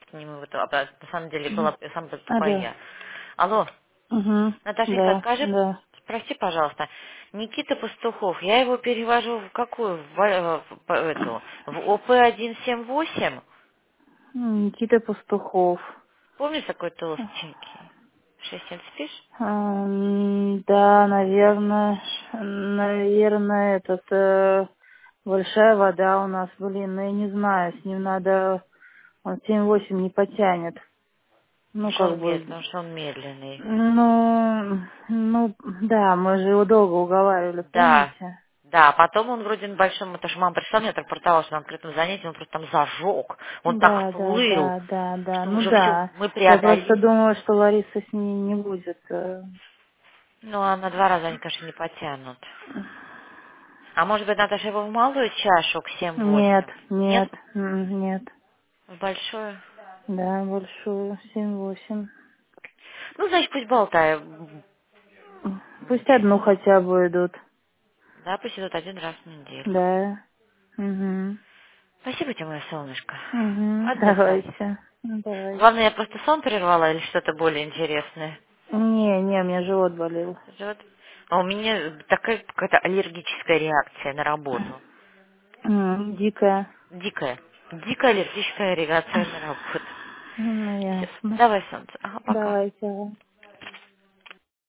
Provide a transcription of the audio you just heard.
к нему, на самом деле была сам Алло. тупая. Алло, Угу. Наташенька, Да, скажи, да. спроси, пожалуйста, Никита Пастухов, я его перевожу в какую? В ОП-178? Никита Пастухов. Помнишь такой толстенький? 6 спишь? Да, наверное, большая вода у нас, блин, ну я не знаю, с ним надо, он 7-8 не потянет. Ну, Что как он бы, потому что он медленный. да, мы же его долго уговаривали, Да, помните? да, потом он вроде на большом, потому что мама пришла, мне отрапортовала, что на открытом занятии он просто там зажег, он так Да, да, плыл, да, да, да, что ну уже все, да. мы Я просто преодолели. думаю, что Лариса с ней не будет. Ну, а на 2 раза они, конечно, не потянут. А может быть, Наташа его в малую чашу к Нет, 7-8? Нет? нет, нет. В большую? Да, большую, 7-8. Ну, значит, пусть болтает. Пусть одну хотя бы идут. Да, пусть идут 1 раз в неделю. Да. Угу. Спасибо тебе, мое солнышко. Угу. Отдыхай. Давайте. Давайте. Главное, я просто сон прервала или что-то более интересное? Не, у меня живот болел. Вот. А у меня такая какая-то аллергическая реакция на работу. Дикая. Дикая. Дикая аллергическая реакция на работу. Ну, Все. ясно. Давай, солнце. Ага, пока. Давайте.